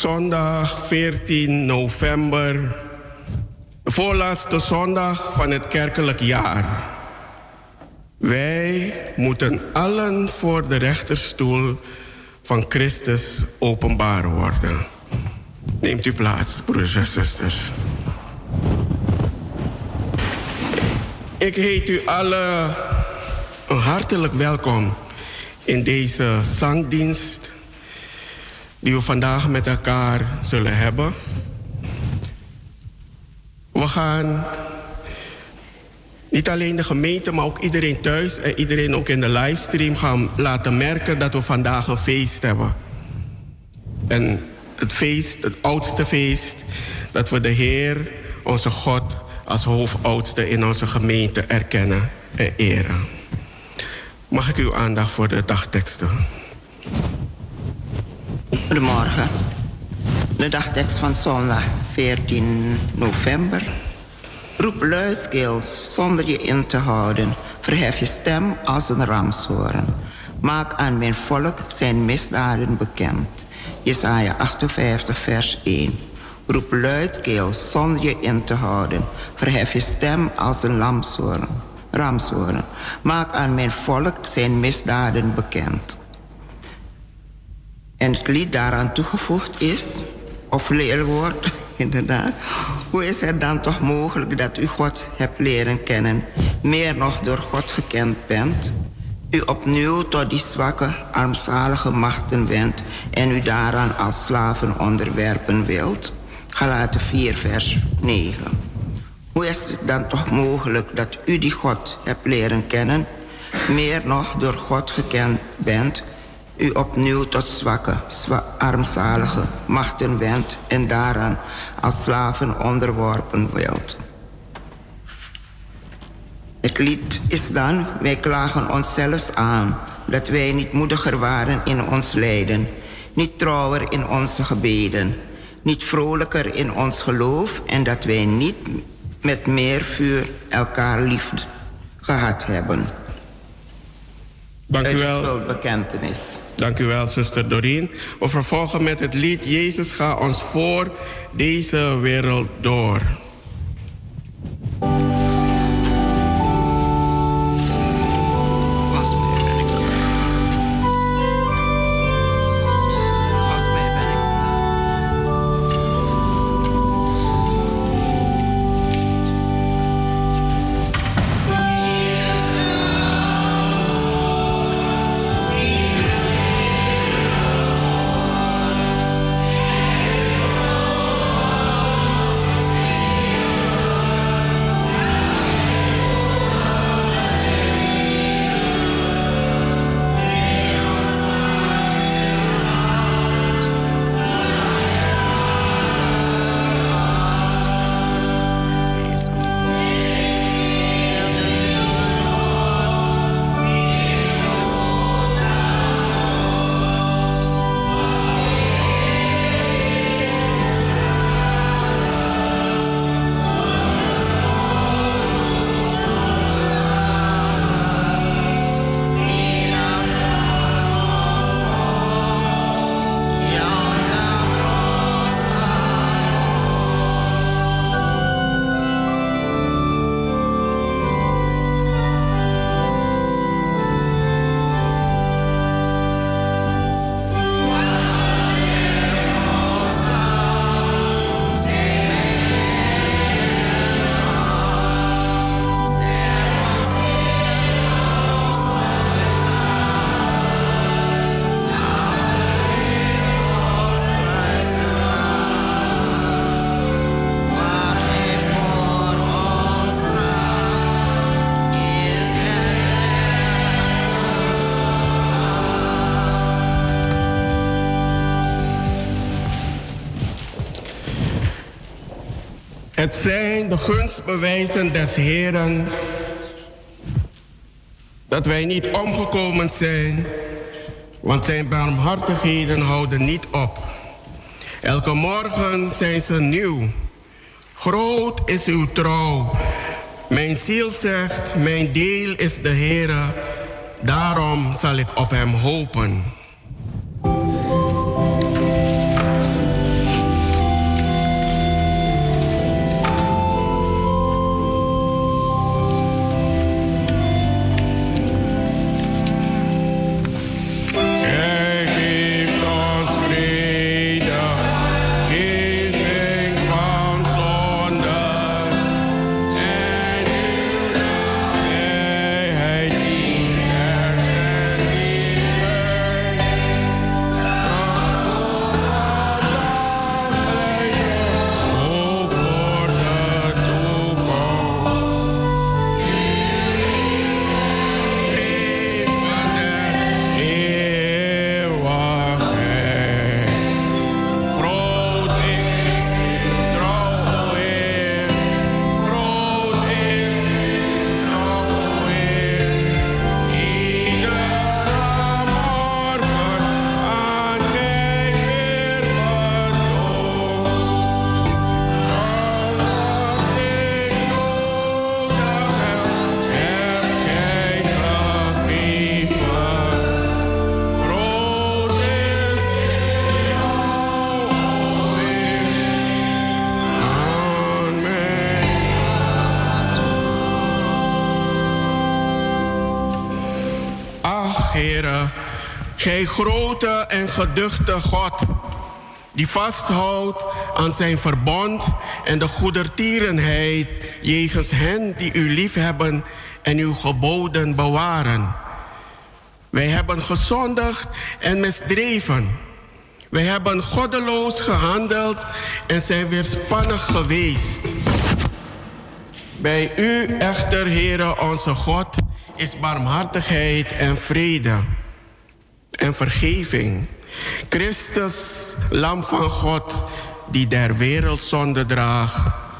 Zondag 14 november, de voorlaatste zondag van het kerkelijk jaar. Wij moeten allen voor de rechterstoel van Christus openbaar worden. Neemt u plaats, broeders en zusters. Ik heet u allen hartelijk welkom in deze zangdienst die we vandaag met elkaar zullen hebben. We gaan niet alleen de gemeente, maar ook iedereen thuis en iedereen ook in de livestream gaan laten merken dat we vandaag een feest hebben. En het feest, het oudste feest, dat we de Heer, onze God, als hoofoudste in onze gemeente erkennen en eren. Mag ik uw aandacht voor de dagteksten? Goedemorgen. De dagtekst van zondag 14 november. Roep luidkeels zonder je in te houden. Verhef je stem als een ramshoorn. Maak aan mijn volk zijn misdaden bekend. Jesaja 58 vers 1. Roep luidkeels zonder je in te houden. Verhef je stem als een ramshoorn. Maak aan mijn volk zijn misdaden bekend. En het lied daaraan toegevoegd is, of leerwoord, inderdaad. Hoe is het dan toch mogelijk dat u God hebt leren kennen, meer nog door God gekend bent, u opnieuw tot die zwakke, armzalige machten wendt en u daaraan als slaven onderwerpen wilt? Galaten 4 vers 9. Hoe is het dan toch mogelijk dat u die God hebt leren kennen, meer nog door God gekend bent, u opnieuw tot zwakke, armzalige machten wendt en daaraan als slaven onderworpen wilt? Het lied is dan, wij klagen onszelf aan, dat wij niet moediger waren in ons lijden, niet trouwer in onze gebeden, niet vrolijker in ons geloof en dat wij niet met meer vuur elkaar lief gehad hebben. Dank u wel. Schuldbekentenis. Dank u wel, zuster Doreen. We vervolgen met het lied Jezus ga ons voor deze wereld door. Het zijn de gunstbewijzen des Heeren dat wij niet omgekomen zijn, want zijn barmhartigheden houden niet op. Elke morgen zijn ze nieuw. Groot is uw trouw. Mijn ziel zegt, mijn deel is de Heere, daarom zal ik op hem hopen. Heere, gij grote en geduchte God, die vasthoudt aan zijn verbond en de goedertierenheid jegens hen die u liefhebben en uw geboden bewaren. Wij hebben gezondigd en misdreven. Wij hebben goddeloos gehandeld en zijn weerspannig geweest. Bij u echter, Heere onze God, is barmhartigheid en vrede en vergeving. Christus, Lam van God, die der wereld zonde draagt.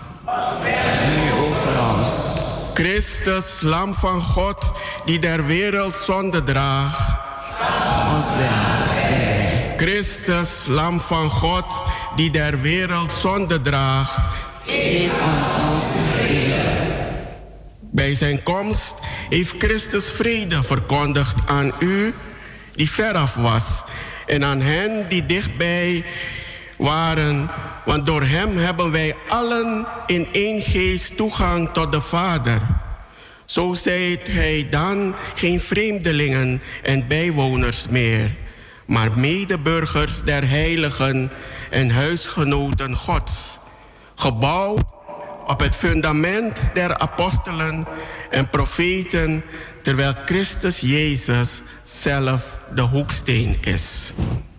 over ons. Christus, Lam van God, die der wereld zonde draagt. Ons bij. Christus, Lam van God, die der wereld zonde draagt. Geef ons vrede. Bij zijn komst heeft Christus vrede verkondigd aan u die veraf was en aan hen die dichtbij waren, want door hem hebben wij allen in één geest toegang tot de Vader. Zo zijt hij dan geen vreemdelingen en bijwoners meer, maar medeburgers der heiligen en huisgenoten Gods, gebouwd op het fundament der apostelen en profeten, terwijl Christus Jezus zelf de hoeksteen is.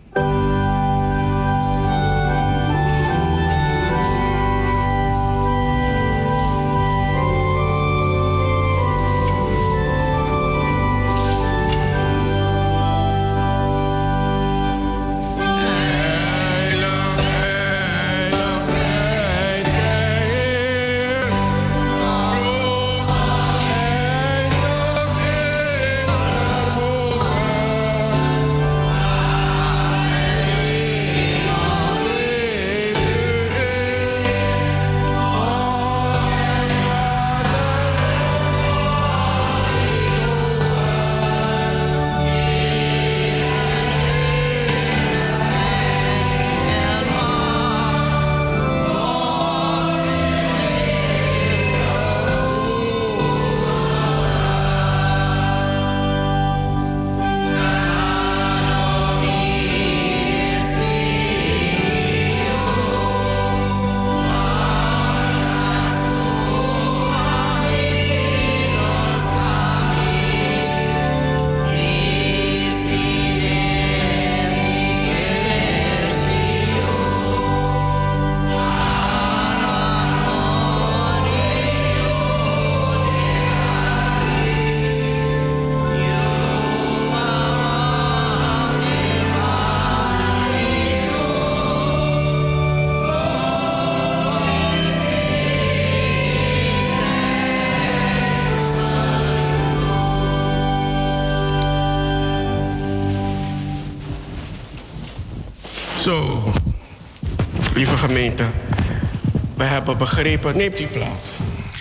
Zo, lieve gemeente, we hebben begrepen, neemt u plaats.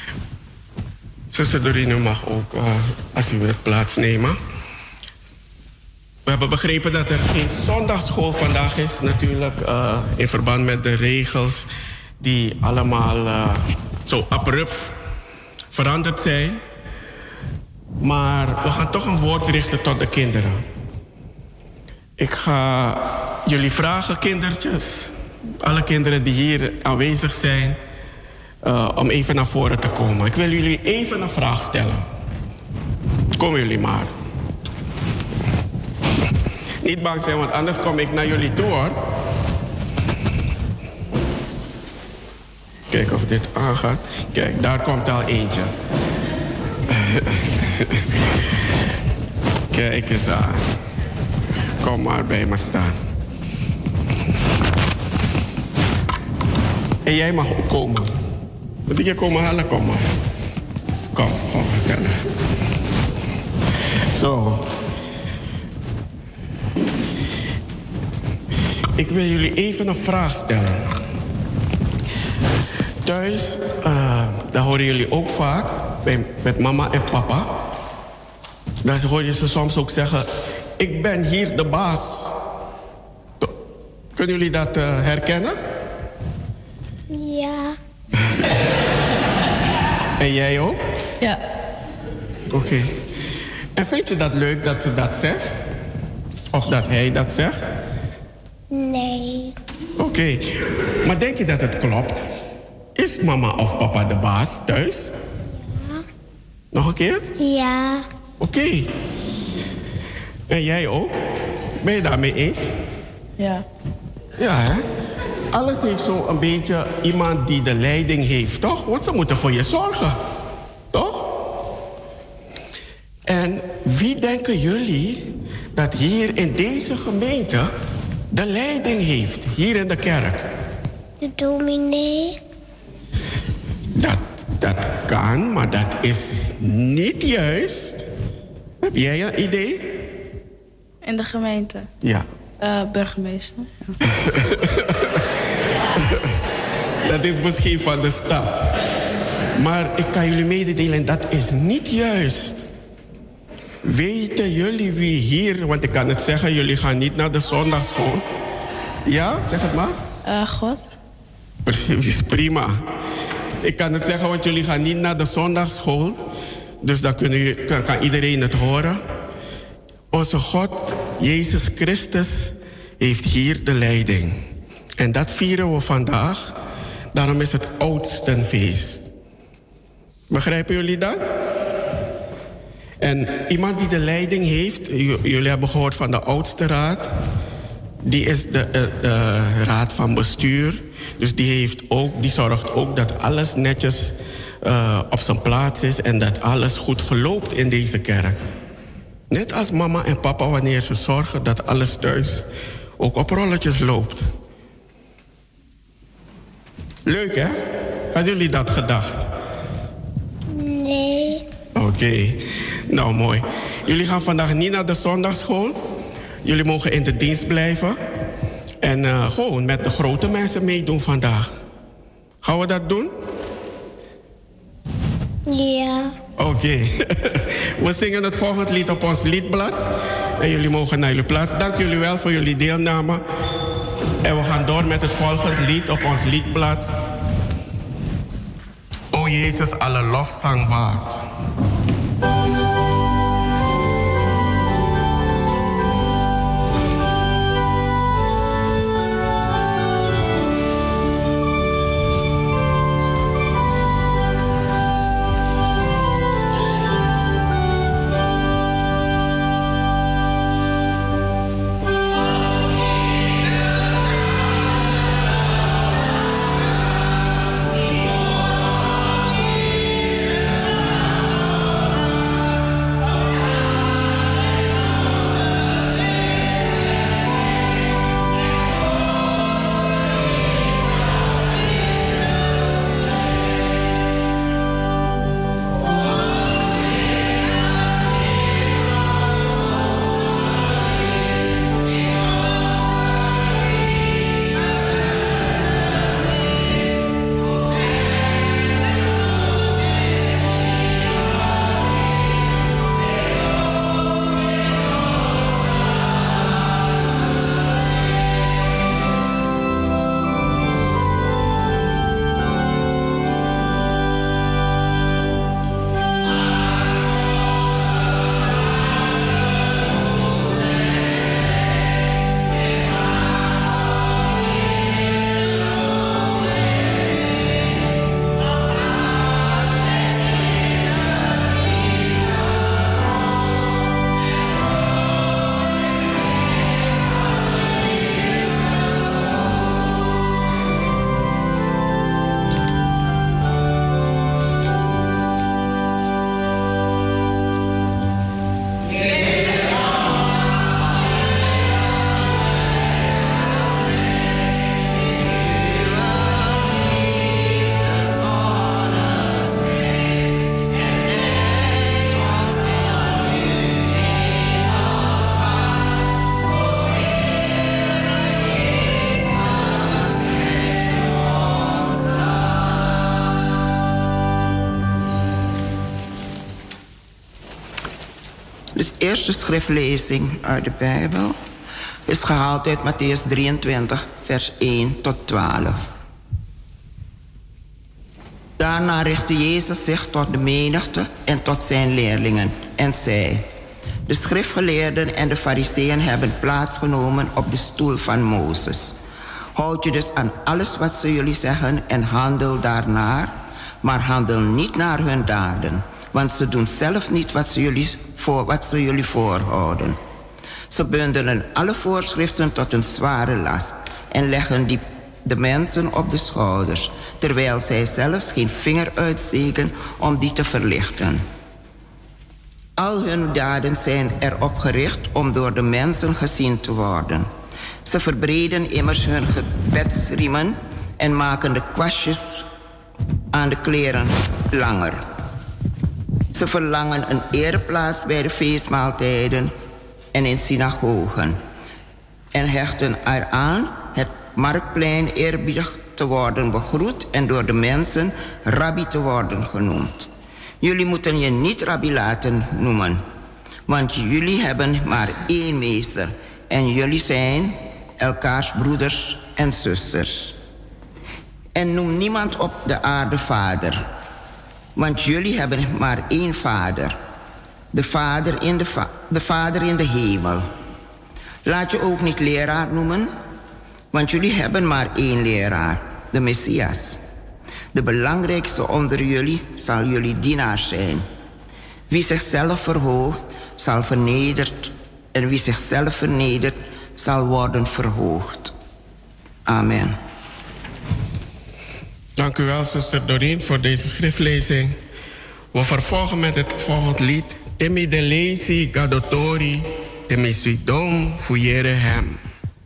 Zuster Dorine mag ook, als u wilt, plaatsnemen. We hebben begrepen dat er geen zondagschool vandaag is, natuurlijk, in verband met de regels die allemaal zo abrupt veranderd zijn. Maar we gaan toch een woord richten tot de kinderen. Ik ga jullie vragen, kindertjes, alle kinderen die hier aanwezig zijn, om even naar voren te komen. Ik wil jullie even een vraag stellen. Komen jullie maar. Niet bang zijn, want anders kom ik naar jullie toe, hoor. Kijk of dit aangaat. Kijk, daar komt al eentje. Kijk eens aan. Kom maar bij me staan. En jij mag ook komen. Moet ik je komen halen? Kom maar. Kom, gewoon gezellig. Zo. Ik wil jullie even een vraag stellen. Thuis, daar horen jullie ook vaak, met mama en papa. Dan hoor je ze soms ook zeggen, ik ben hier de baas. Kunnen jullie dat herkennen? Ja. En jij ook? Ja. Oké. En vind je dat leuk dat ze dat zegt? Of dat hij dat zegt? Nee. Oké. Maar denk je dat het klopt? Is mama of papa de baas thuis? Ja. Nog een keer? Ja. Oké. En jij ook? Ben je daarmee eens? Ja. Ja, hè? Alles heeft zo een beetje iemand die de leiding heeft, toch? Want ze moeten voor je zorgen. Toch? En wie denken jullie dat hier in deze gemeente de leiding heeft? Hier in de kerk? De dominee. Dat kan, maar dat is niet juist. Heb jij een idee? In de gemeente. Ja. Burgemeester. Ja. Dat is misschien van de stad. Maar ik kan jullie mededelen, dat is niet juist. Weten jullie wie hier, want ik kan het zeggen, jullie gaan niet naar de zondagschool. Ja, zeg het maar. God. Precies, prima. Ik kan het zeggen, want jullie gaan niet naar de zondagschool. Dus dan kan iedereen het horen. Onze God, Jezus Christus, heeft hier de leiding. En dat vieren we vandaag. Daarom is het oudstenfeest. Begrijpen jullie dat? En iemand die de leiding heeft, jullie hebben gehoord van de oudste raad. Die is de raad van bestuur. Dus die zorgt ook dat alles netjes op zijn plaats is en dat alles goed verloopt in deze kerk. Net als mama en papa wanneer ze zorgen dat alles thuis ook op rolletjes loopt. Leuk, hè? Hadden jullie dat gedacht? Nee. Oké. Nou, mooi. Jullie gaan vandaag niet naar de zondagschool. Jullie mogen in de dienst blijven. En gewoon met de grote mensen meedoen vandaag. Gaan we dat doen? Ja. Oké. We zingen het volgende lied op ons liedblad. En jullie mogen naar jullie plaats. Dank jullie wel voor jullie deelname. En we gaan door met het volgende lied op ons liedblad. O Jezus, alle lofzang waard. De eerste schriftlezing uit de Bijbel is gehaald uit Mattheüs 23, vers 1 tot 12. Daarna richtte Jezus zich tot de menigte en tot zijn leerlingen en zei: De schriftgeleerden en de fariseeën hebben plaatsgenomen op de stoel van Mozes. Houd je dus aan alles wat ze jullie zeggen en handel daarnaar, maar handel niet naar hun daden, want ze doen zelf niet wat ze jullie voorhouden. Ze bundelen alle voorschriften tot een zware last en leggen de mensen op de schouders, terwijl zij zelfs geen vinger uitsteken om die te verlichten. Al hun daden zijn erop gericht om door de mensen gezien te worden. Ze verbreden immers hun gebedsriemen en maken de kwastjes aan de kleren langer. Ze verlangen een ereplaats bij de feestmaaltijden en in synagogen en hechten eraan het marktplein eerbiedig te worden begroet en door de mensen rabbi te worden genoemd. Jullie moeten je niet rabbi laten noemen, want jullie hebben maar één meester en jullie zijn elkaars broeders en zusters. En noem niemand op de aarde vader, want jullie hebben maar één vader, de vader in de hemel. Laat je ook niet leraar noemen, want jullie hebben maar één leraar, de Messias. De belangrijkste onder jullie zal jullie dienaar zijn. Wie zichzelf verhoogt, zal vernederd, en wie zichzelf vernedert, zal worden verhoogd. Amen. Dank u wel, zuster Doreen, voor deze schriftlezing. We vervolgen met het volgende lied. Temi de lezi gadotori, temi suidom fuyere hem.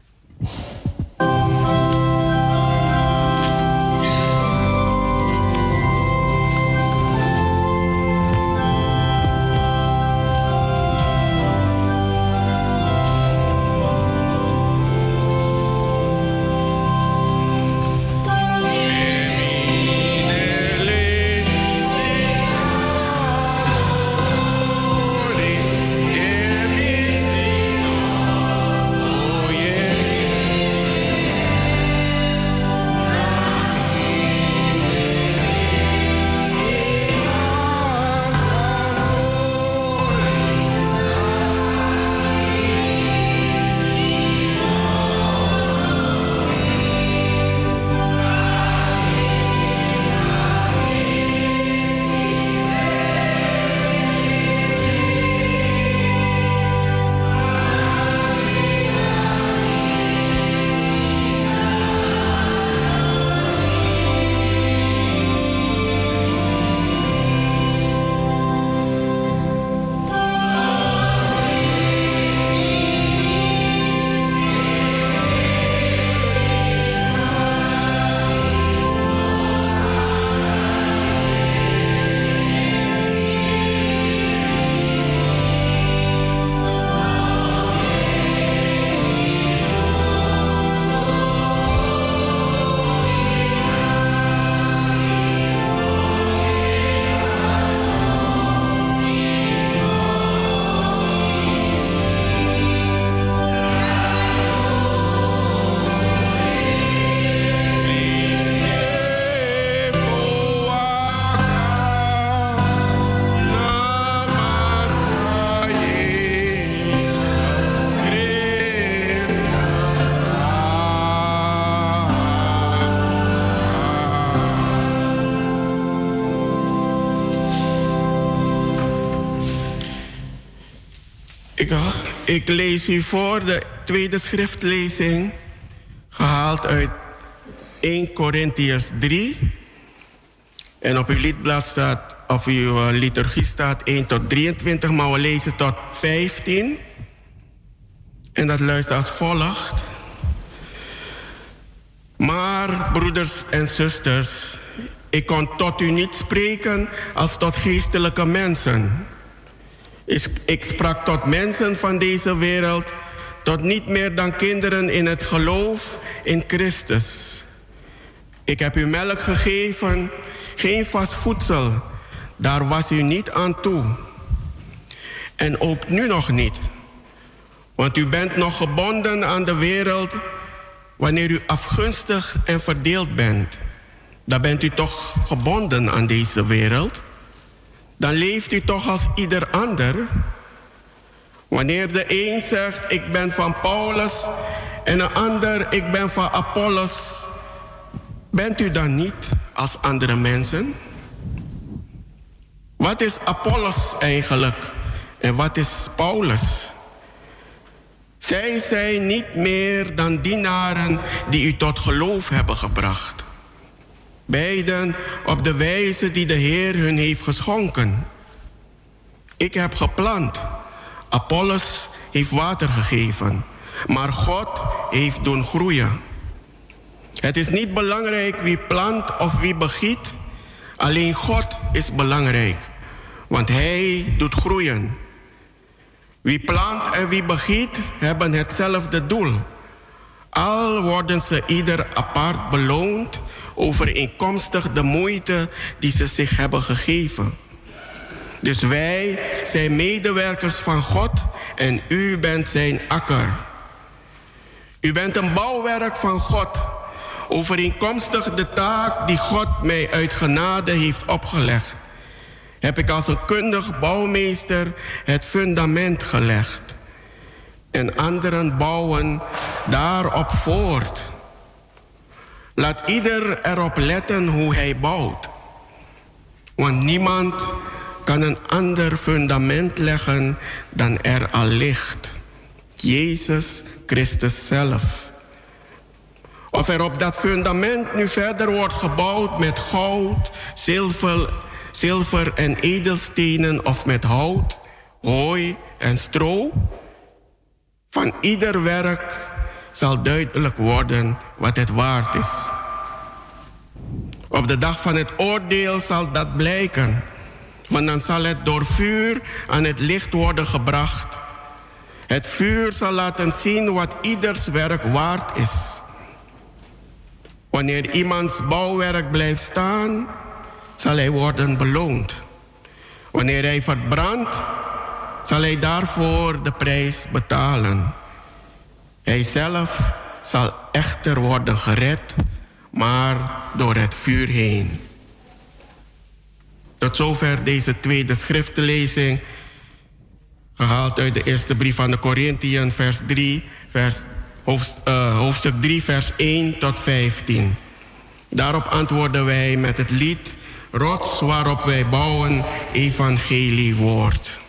Ik lees u voor de tweede schriftlezing, gehaald uit 1 Korintiërs 3. En op uw liedblad staat, of uw liturgie staat 1 tot 23, maar we lezen tot 15. En dat luistert als volgt. Maar, broeders en zusters, ik kon tot u niet spreken als tot geestelijke mensen. Ik sprak tot mensen van deze wereld, tot niet meer dan kinderen in het geloof in Christus. Ik heb u melk gegeven, geen vast voedsel. Daar was u niet aan toe. En ook nu nog niet. Want u bent nog gebonden aan de wereld wanneer u afgunstig en verdeeld bent. Dan bent u toch gebonden aan deze wereld. Dan leeft u toch als ieder ander. Wanneer de een zegt, ik ben van Paulus, en een ander, ik ben van Apollos, bent u dan niet als andere mensen? Wat is Apollos eigenlijk en wat is Paulus? Zij zijn niet meer dan dienaren die u tot geloof hebben gebracht. Beiden op de wijze die de Heer hun heeft geschonken. Ik heb geplant, Apollos heeft water gegeven, maar God heeft doen groeien. Het is niet belangrijk wie plant of wie begiet, alleen God is belangrijk, want Hij doet groeien. Wie plant en wie begiet hebben hetzelfde doel. Al worden ze ieder apart beloond overeenkomstig de moeite die ze zich hebben gegeven. Dus wij zijn medewerkers van God en u bent zijn akker. U bent een bouwwerk van God, overeenkomstig de taak die God mij uit genade heeft opgelegd. Heb ik als een kundig bouwmeester het fundament gelegd. En anderen bouwen daarop voort. Laat ieder erop letten hoe hij bouwt. Want niemand kan een ander fundament leggen dan er al ligt. Jezus Christus zelf. Of er op dat fundament nu verder wordt gebouwd met goud, zilver en edelstenen of met hout, hooi en stro. Van ieder werk zal duidelijk worden wat het waard is. Op de dag van het oordeel zal dat blijken. Want dan zal het door vuur aan het licht worden gebracht. Het vuur zal laten zien wat ieders werk waard is. Wanneer iemands bouwwerk blijft staan, zal hij worden beloond. Wanneer hij verbrandt, zal hij daarvoor de prijs betalen. Hij zelf zal echter worden gered, maar door het vuur heen. Tot zover deze tweede schriftlezing, gehaald uit de eerste brief aan de Korinthiërs, hoofdstuk 3, vers 1 tot 15. Daarop antwoorden wij met het lied Rots waarop wij bouwen, evangelie woord.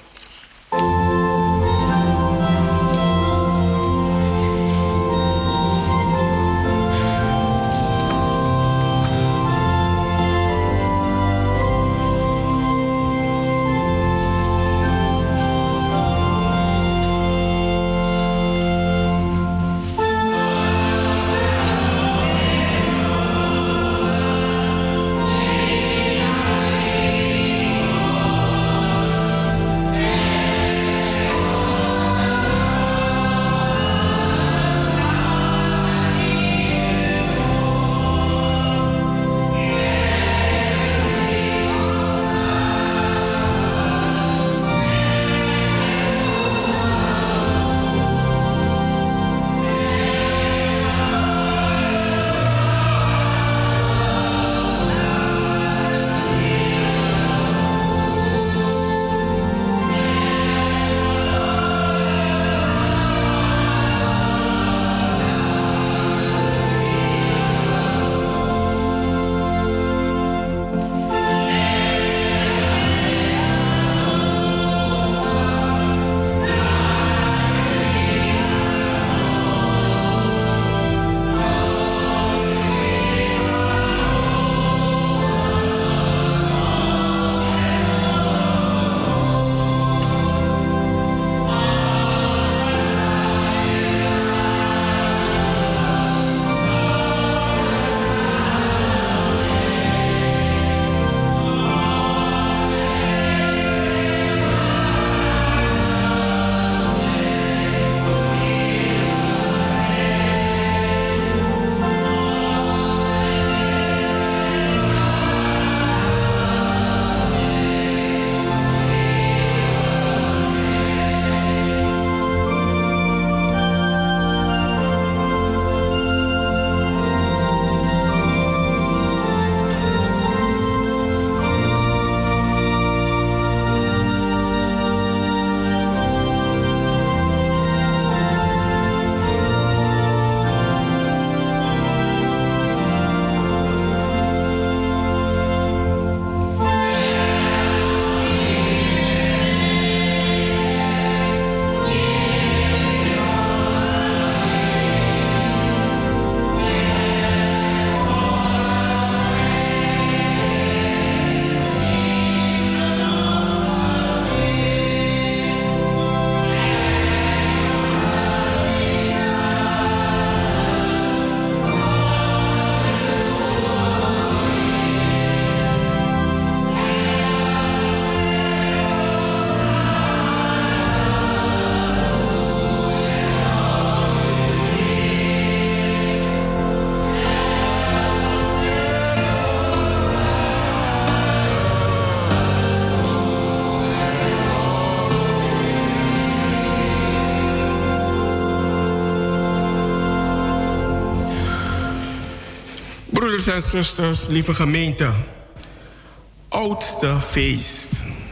Broeders en zusters, lieve gemeente. Oudste feest.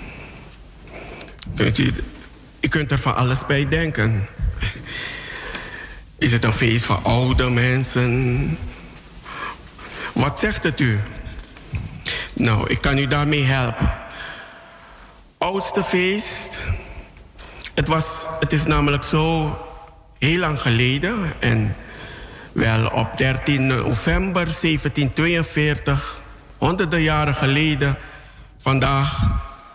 U kunt er van alles bij denken. Is het een feest van oude mensen? Wat zegt het u? Nou, ik kan u daarmee helpen. Oudste feest. Het is namelijk zo heel lang geleden. En wel op 13 november 1742, honderden jaren geleden, vandaag,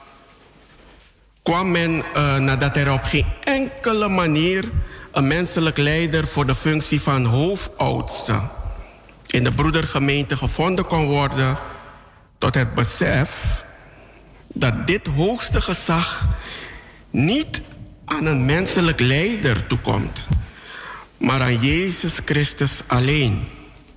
kwam men nadat er op geen enkele manier een menselijk leider voor de functie van hoofdoudste in de broedergemeente gevonden kon worden, tot het besef dat dit hoogste gezag niet aan een menselijk leider toekomt, maar aan Jezus Christus alleen.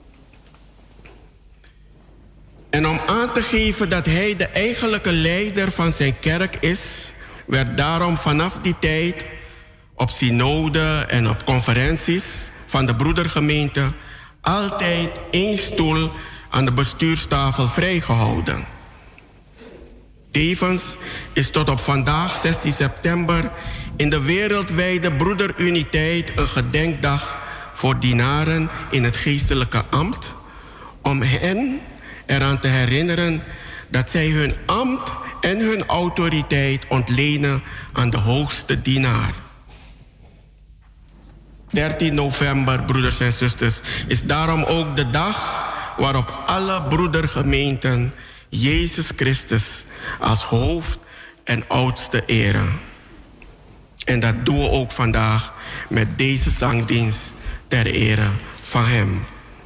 En om aan te geven dat Hij de eigenlijke leider van zijn kerk is, werd daarom vanaf die tijd op synode en op conferenties van de broedergemeente altijd één stoel aan de bestuurstafel vrijgehouden. Tevens is tot op vandaag, 16 september, in de wereldwijde broederuniteit een gedenkdag voor dienaren in het geestelijke ambt, om hen eraan te herinneren dat zij hun ambt en hun autoriteit ontlenen aan de hoogste dienaar. 13 november, broeders en zusters, is daarom ook de dag waarop alle broedergemeenten Jezus Christus als hoofd en oudste eren. En dat doen we ook vandaag met deze zangdienst ter ere van Hem.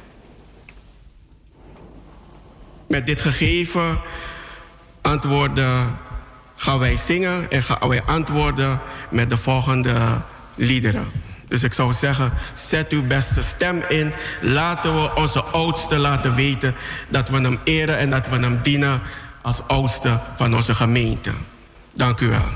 Met dit gegeven antwoorden gaan wij zingen en gaan wij antwoorden met de volgende liederen. Dus ik zou zeggen, zet uw beste stem in. Laten we onze oudste laten weten dat we hem eren en dat we hem dienen als oudste van onze gemeente. Dank u wel.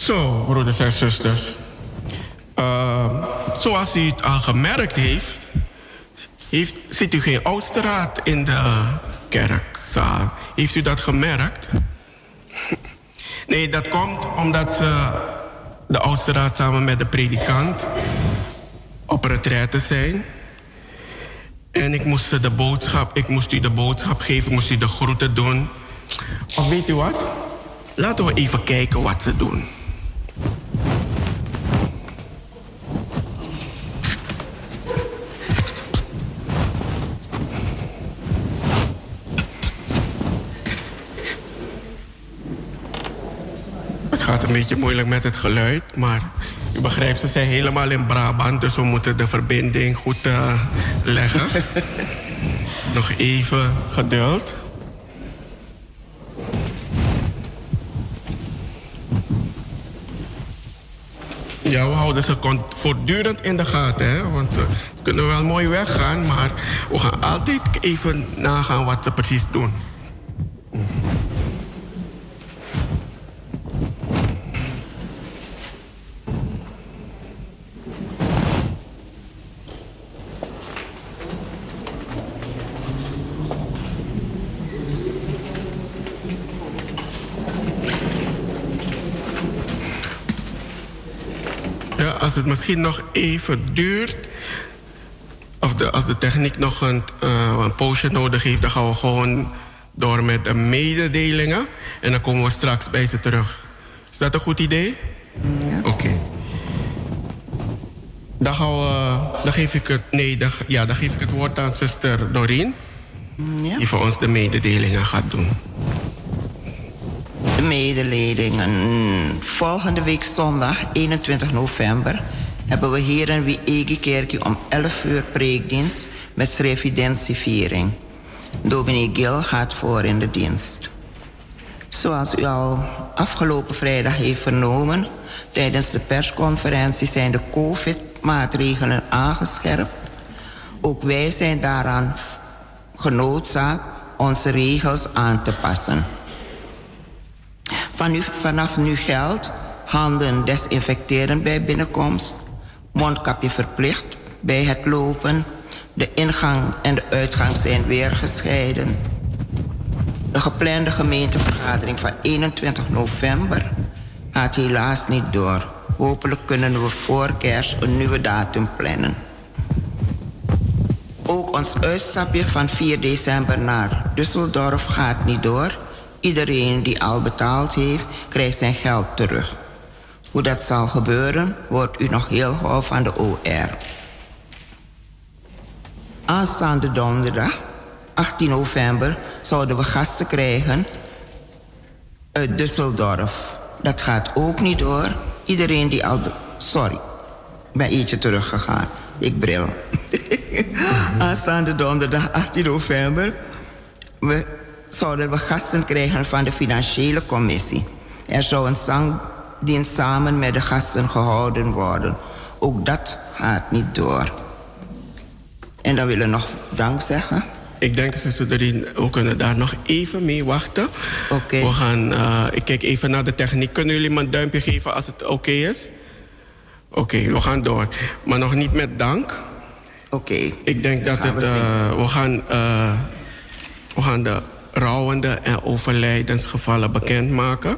Zo, broeders en zusters. Zoals u het al gemerkt heeft, zit u geen oudsterraad in de kerkzaal. Heeft u dat gemerkt? Nee, dat komt omdat de oudsterraad samen met de predikant op retraite zijn. En ik moest u de boodschap geven, ik moest u de groeten doen. Of weet u wat? Laten we even kijken wat ze doen. Het gaat een beetje moeilijk met het geluid, maar u begrijpt, ze zijn helemaal in Brabant, dus we moeten de verbinding goed leggen. Nog even geduld. Ja, we houden ze voortdurend in de gaten, hè? Want ze kunnen wel mooi weggaan, maar we gaan altijd even nagaan wat ze precies doen. Als het misschien nog even duurt, of als de techniek nog een poosje nodig heeft, dan gaan we gewoon door met de mededelingen. En dan komen we straks bij ze terug. Is dat een goed idee? Ja. Oké. Dan geef ik het woord aan zuster Doreen. Ja. Die voor ons de mededelingen gaat doen. De mededelingen. Volgende week zondag, 21 november, hebben we hier in Wiegekerkje om 11 uur preekdienst met revidentieviering. Dominee Gil gaat voor in de dienst. Zoals u al afgelopen vrijdag heeft vernomen, tijdens de persconferentie zijn de COVID-maatregelen aangescherpt. Ook wij zijn daaraan genoodzaakt onze regels aan te passen. Vanaf nu geldt handen desinfecteren bij binnenkomst, mondkapje verplicht bij het lopen, de ingang en de uitgang zijn weer gescheiden. De geplande gemeentevergadering van 21 november gaat helaas niet door. Hopelijk kunnen we voor kerst een nieuwe datum plannen. Ook ons uitstapje van 4 december naar Düsseldorf gaat niet door. Iedereen die al betaald heeft, krijgt zijn geld terug. Hoe dat zal gebeuren, wordt u nog heel gauw van de OR. Aanstaande donderdag, 18 november, zouden we gasten krijgen uit Düsseldorf. Dat gaat ook niet door. Iedereen die al... Sorry, ik ben ietsje teruggegaan. Ik bril. Aanstaande donderdag, 18 november... zouden we gasten krijgen van de financiële commissie. Er zou een zangdienst samen met de gasten gehouden worden. Ook dat gaat niet door. En dan willen we nog dank zeggen. Ik denk, zuster Doreen, we kunnen daar nog even mee wachten. Oké. We gaan, ik kijk even naar de techniek. Kunnen jullie me een duimpje geven als het oké is? Oké, we gaan door. Maar nog niet met dank. Oké. Ik denk dat het... we gaan de rouwende en overlijdensgevallen bekendmaken.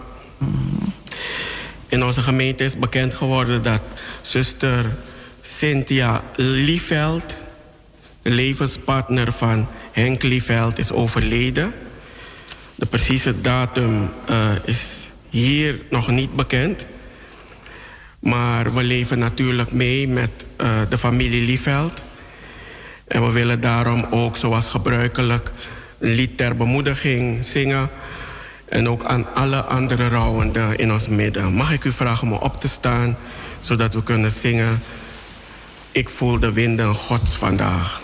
In onze gemeente is bekend geworden dat zuster Cynthia Lieveld, de levenspartner van Henk Lieveld, is overleden. De precieze datum is hier nog niet bekend. Maar we leven natuurlijk mee met de familie Lieveld. En we willen daarom ook, zoals gebruikelijk, een lied ter bemoediging zingen. En ook aan alle andere rouwenden in ons midden. Mag ik u vragen om op te staan, zodat we kunnen zingen: Ik voel de winden Gods vandaag.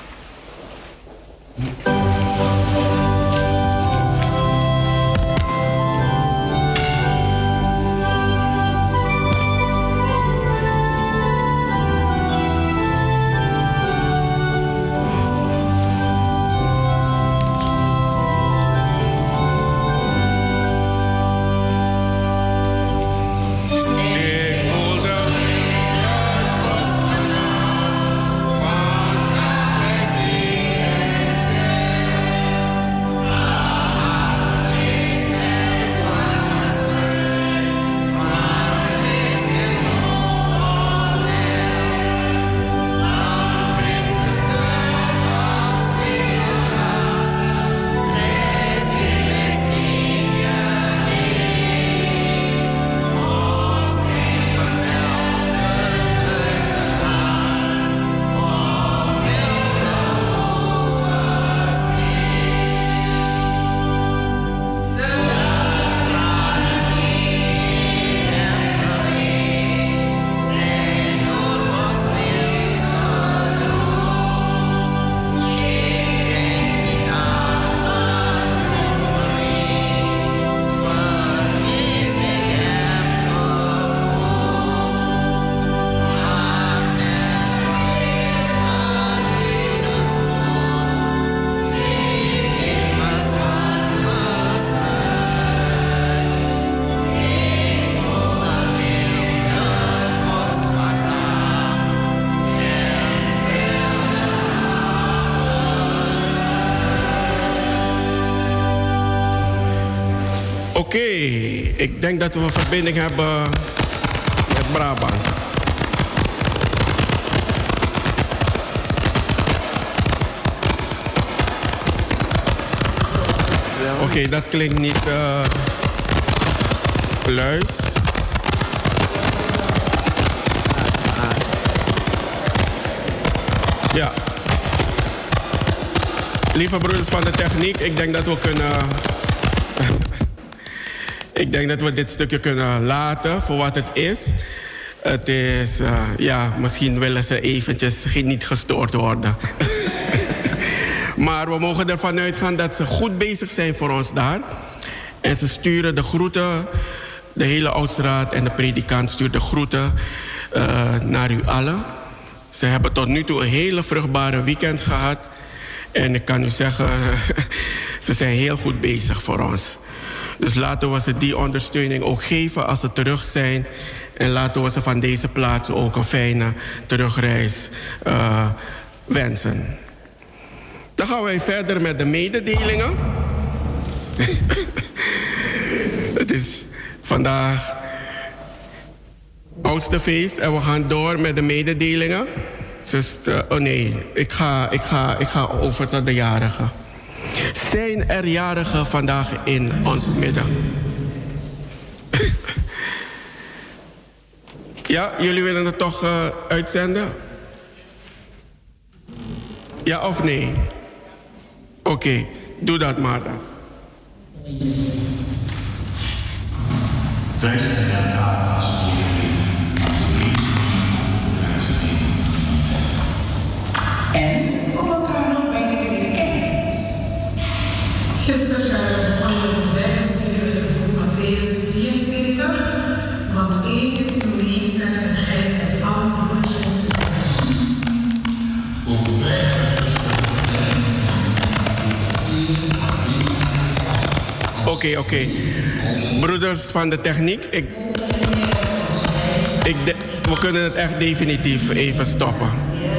Oké, ik denk dat we een verbinding hebben met Brabant. Oké, dat klinkt niet luis. Ja. Lieve broeders van de techniek, ik denk dat we kunnen... ik denk dat we dit stukje kunnen laten voor wat het is. Het is, ja, misschien willen ze eventjes niet gestoord worden. Maar we mogen ervan uitgaan dat ze goed bezig zijn voor ons daar. En ze sturen de groeten, de hele Oudstraat en de predikant stuurt de groeten naar u allen. Ze hebben tot nu toe een hele vruchtbare weekend gehad. En ik kan u zeggen, ze zijn heel goed bezig voor ons. Dus laten we ze die ondersteuning ook geven als ze terug zijn. En laten we ze van deze plaats ook een fijne terugreis wensen. Dan gaan wij verder met de mededelingen. Het is vandaag oudste feest en we gaan door met de mededelingen. Zuster, oh nee, ik ga over tot de jarigen. Zijn er jarigen vandaag in ons midden? Ja, jullie willen het toch uitzenden? Ja of nee? Oké, doe dat maar dan. En om elkaar nog beter te leren kennen. Gisteren van de Bijbelstudie Mattheüs 24, want één is de meester en hij zijn alle broeders en zusters. Oké. Broeders van de techniek, we kunnen het echt definitief even stoppen.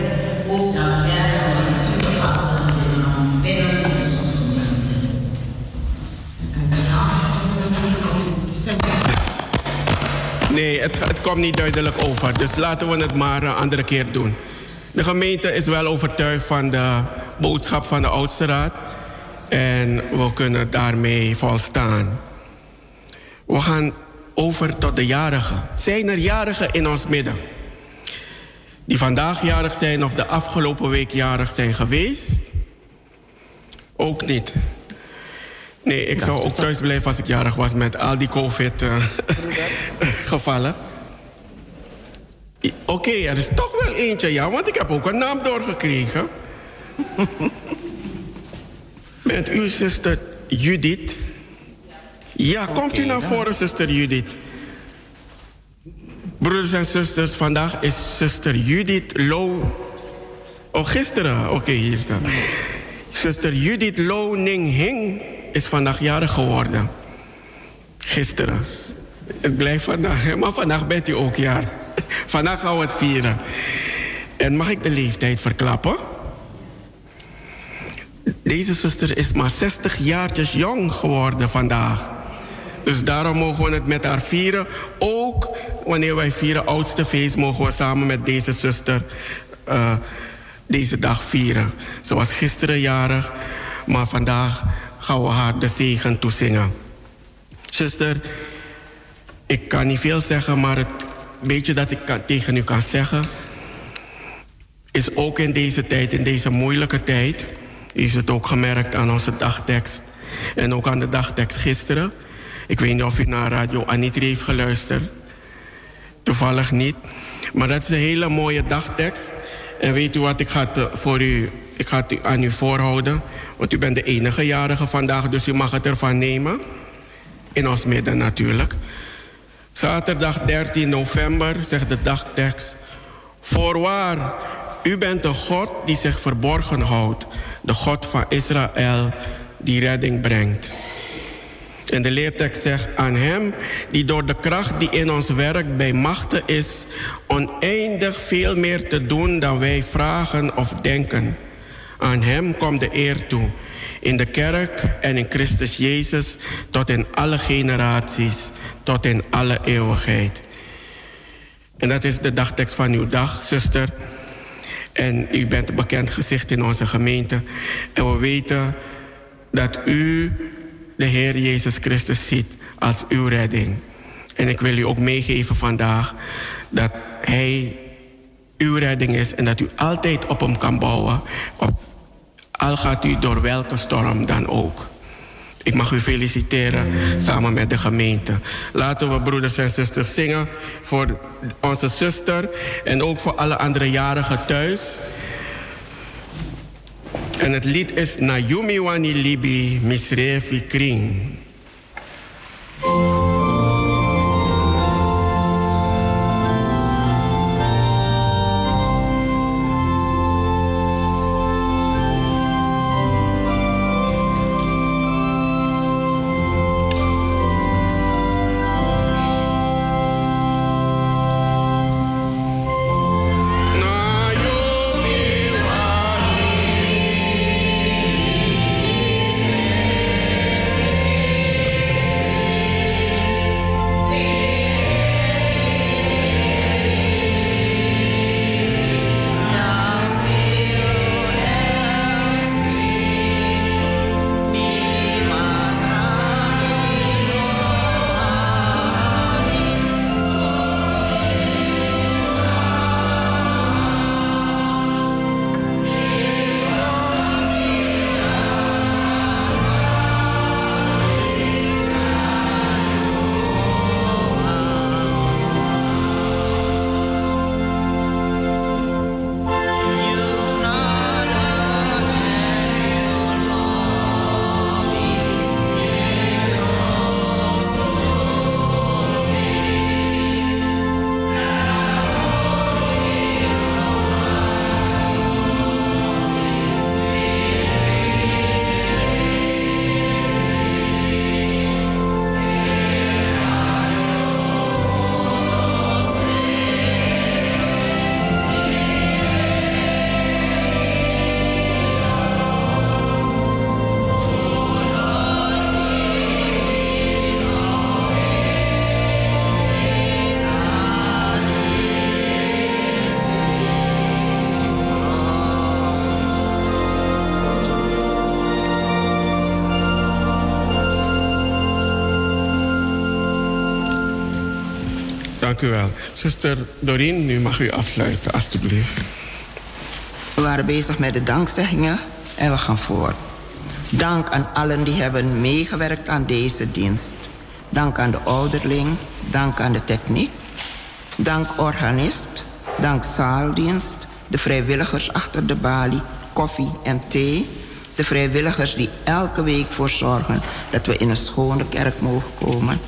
Nee, het komt niet duidelijk over. Dus laten we het maar een andere keer doen. De gemeente is wel overtuigd van de boodschap van de oudste raad. En we kunnen daarmee volstaan. We gaan over tot de jarigen. Zijn er jarigen in ons midden? Die vandaag jarig zijn of de afgelopen week jarig zijn geweest? Ook niet. Nee, ik zou ook thuis blijven als ik jarig was met al die COVID-gevallen. Oké, er is toch wel eentje, ja, want ik heb ook een naam doorgekregen. Bent u zuster Judith? Ja, komt u naar voren, zuster Judith. Broeders en zusters, vandaag is zuster Judith Lo... Oh, gisteren. Oké, hier staat. Zuster Judith Lo Ning Hing is vandaag jarig geworden. Gisteren. Het blijft vandaag, maar vandaag bent u ook jaar. Vandaag gaan we het vieren. En mag ik de leeftijd verklappen? Deze zuster is maar 60 jaartjes jong geworden vandaag. Dus daarom mogen we het met haar vieren. Ook wanneer wij vieren oudste feest, mogen we samen met deze zuster deze dag vieren. Ze was gisteren jarig, maar vandaag gaan we haar de zegen toezingen. Zuster, ik kan niet veel zeggen, maar het beetje dat ik tegen u kan zeggen is ook in deze tijd, in deze moeilijke tijd. U heeft het ook gemerkt aan onze dagtekst en ook aan de dagtekst gisteren. Ik weet niet of u naar Radio Anitri heeft geluisterd. Toevallig niet. Maar dat is een hele mooie dagtekst. En weet u wat, ik ga het aan u voorhouden. Want u bent de enige jarige vandaag, dus u mag het ervan nemen. In ons midden natuurlijk. Zaterdag 13 november zegt de dagtekst: voorwaar, u bent een God die zich verborgen houdt. De God van Israël die redding brengt. En de leertekst zegt: aan hem die door de kracht die in ons werkt bij machten is, oneindig veel meer te doen dan wij vragen of denken. Aan hem komt de eer toe, in de kerk en in Christus Jezus, tot in alle generaties, tot in alle eeuwigheid. En dat is de dagtekst van uw dag, zuster. En u bent een bekend gezicht in onze gemeente. En we weten dat u de Heer Jezus Christus ziet als uw redding. En ik wil u ook meegeven vandaag dat Hij uw redding is en dat u altijd op Hem kan bouwen. Al gaat u door welke storm dan ook. Ik mag u feliciteren samen met de gemeente. Laten we, broeders en zusters, zingen voor onze zuster en ook voor alle andere jarigen thuis. En het lied is Nayumi Wani Libi Misrefi Kring. Dank u wel. Zuster Doreen, nu mag u afsluiten, alstublieft. We waren bezig met de dankzeggingen en we gaan voort. Dank aan allen die hebben meegewerkt aan deze dienst. Dank aan de ouderling, dank aan de techniek. Dank organist, dank zaaldienst, de vrijwilligers achter de balie, koffie en thee. De vrijwilligers die elke week voor zorgen dat we in een schone kerk mogen komen.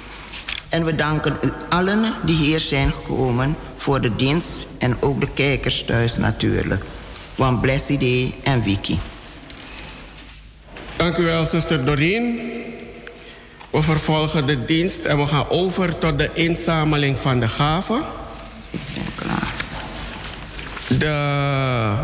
En we danken u allen die hier zijn gekomen voor de dienst en ook de kijkers thuis natuurlijk. Want Blessidee en Vicky. Dank u wel, zuster Doreen. We vervolgen de dienst en we gaan over tot de inzameling van de gaven. Ik ben klaar. De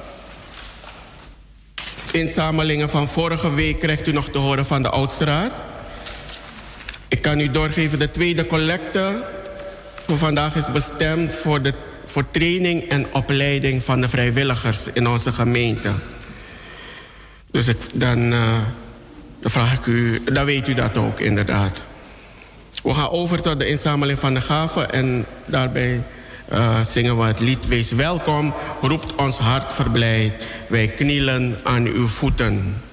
inzamelingen van vorige week krijgt u nog te horen van de Oudsraad. Ik kan u doorgeven, de tweede collecte voor vandaag is bestemd voor training en opleiding van de vrijwilligers in onze gemeente. Dus dan vraag ik u, dan weet u dat ook inderdaad. We gaan over tot de inzameling van de gaven en daarbij zingen we het lied Wees welkom, roept ons hart verblijd. Wij knielen aan uw voeten.